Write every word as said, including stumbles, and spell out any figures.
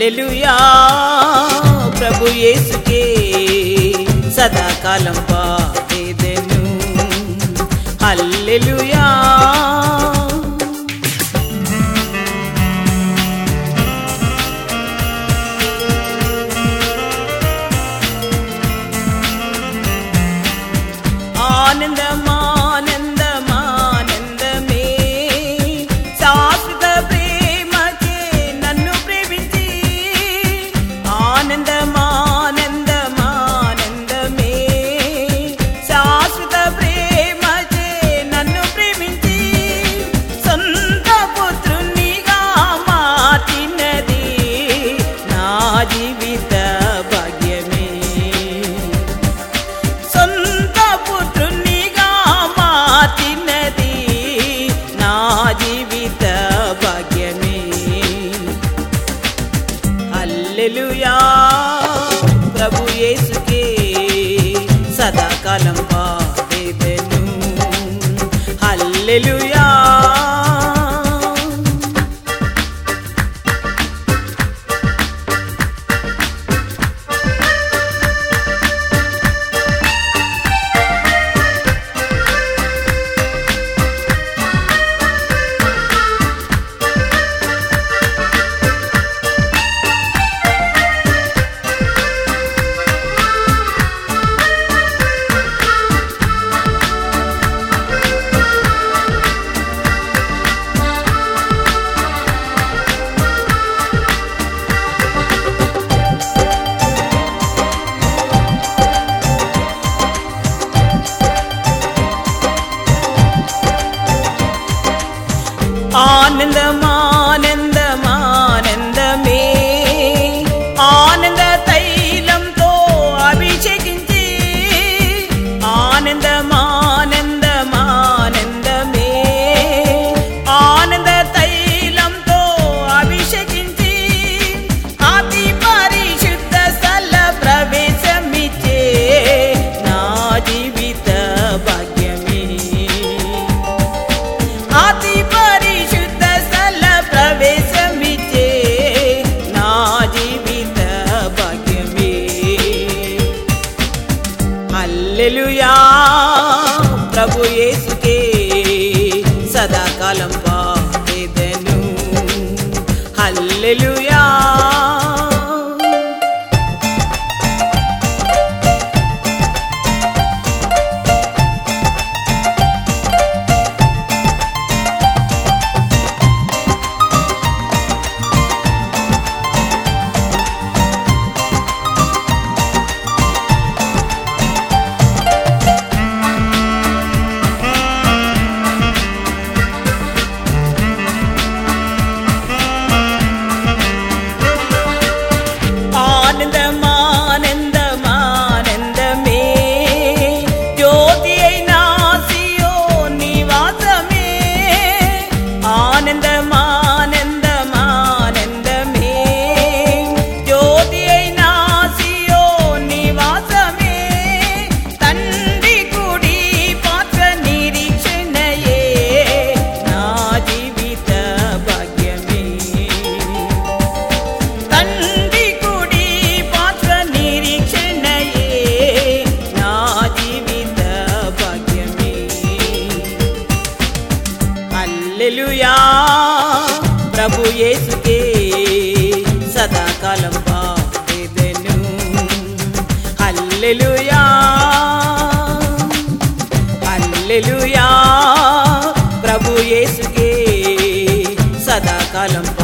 హల్లెలూయా ప్రభు యేసుకే సదాకాలం పాడేదెను హల్లెలూయా ఆనందమానందమానందమే శాశ్వత ప్రేమకే నన్ను ప్రేమించి ఆనందమానందమానందమే శాశ్వత ప్రేమకే నన్ను ప్రేమించి సొంత పుత్రునిగా మార్చినది నా జీవిత భాగ్యమే సొంత పుత్రునిగా మార్చినది నా జీవిత భాగ్యమే హల్లెలూయా ప్రభు యేసుకే సదాకాలం పాడేదెను హల్లెలూయా ఆనందమానందమానందమే ఆనంద తైలంతో అభిషేకించి ఆనందమానందమానందమే ఆనంద తైలంతో అభిషేకించి అతి పరిశుద్ధ స్థల ప్రవేశమిచ్చే నా జీవిత భాగ్యమే అతి పరిశుద్ధ స్థల ప్రవేశమిచ్చే నా జీవిత భాగ్యమే హల్లెలూయా ప్రభు యేసుకే సదాకాలం పాడేదెను హల్లెలూయా ఆనందమానందమానందమే జ్యోతి అయినా సియోను నివాసమే ఆనందమానందమానందమే జ్యోతి అయినా సియోను నివాసమే తండ్రి కుడి పాత్ర నిరీక్షణయే నా జీవిత భాగ్యమే తండ్రి కుడి పాత్ర నిరీక్షణయే నా జీవిత భాగ్యమే హల్లెలూయా ప్రభు యేసుకే సదాకాలం పాడేదెను హల్లెలూయా హల్లెలూయా ప్రభు యేసుకే సదాకాలం